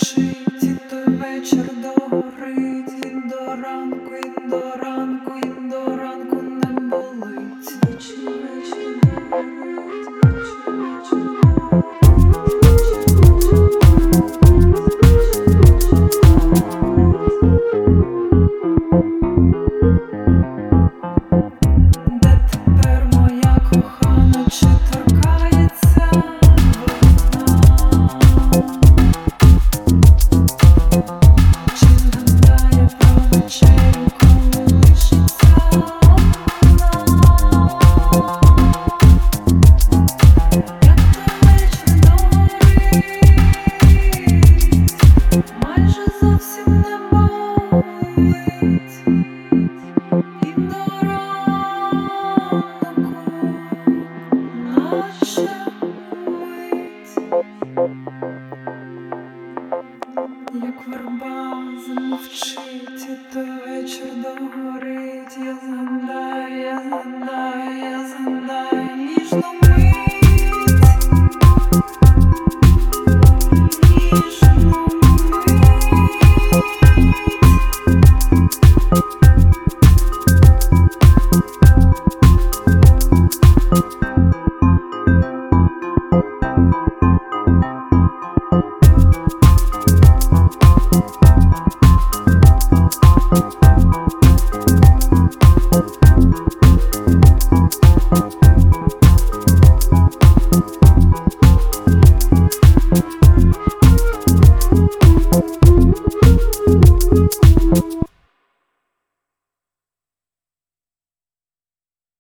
мовчить, і той вечір догорить, і до ранку, і до ранку, і до ранку не болить. Вечір, вечір догорить, вечір, вечір Де тепер моя кохана, чи торкається вона? Чи згадає про вечерю, коли лишиться одна? Як той вечір догорить, майже зовсім не болить, і до ранку наче мить. Як верба замовчить, і той вечір догорить, я згадаю, я згадаю, я згадаю.